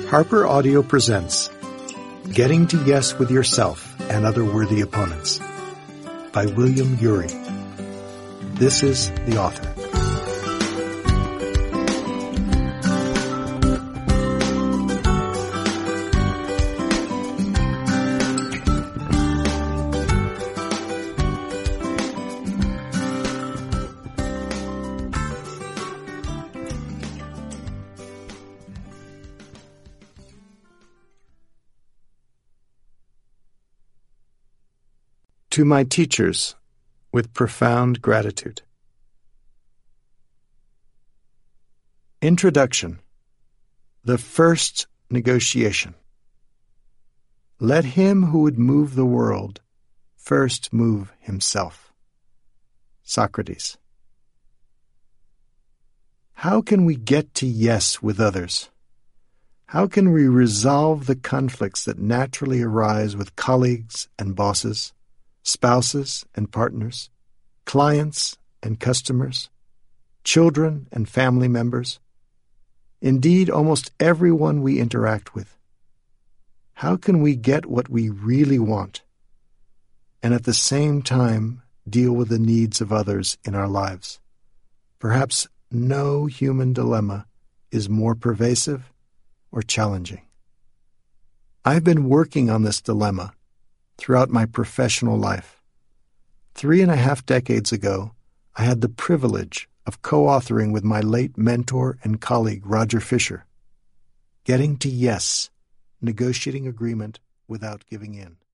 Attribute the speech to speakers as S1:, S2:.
S1: Harper Audio presents Getting to Yes with Yourself and Other Worthy Opponents by William Ury. This is the author. To my teachers, with profound gratitude. Introduction. The first negotiation. Let him who would move the world first move himself. Socrates. How can we get to yes with others? How can we resolve the conflicts that naturally arise with colleagues and bosses, spouses and partners, clients and customers, children and family members, indeed almost everyone we interact with? How can we get what we really want and at the same time deal with the needs of others in our lives? Perhaps no human dilemma is more pervasive or challenging. I've been working on this dilemma throughout my professional life. 3.5 decades ago, I had the privilege of co-authoring with my late mentor and colleague Roger Fisher, Getting to Yes, Negotiating Agreement Without Giving In.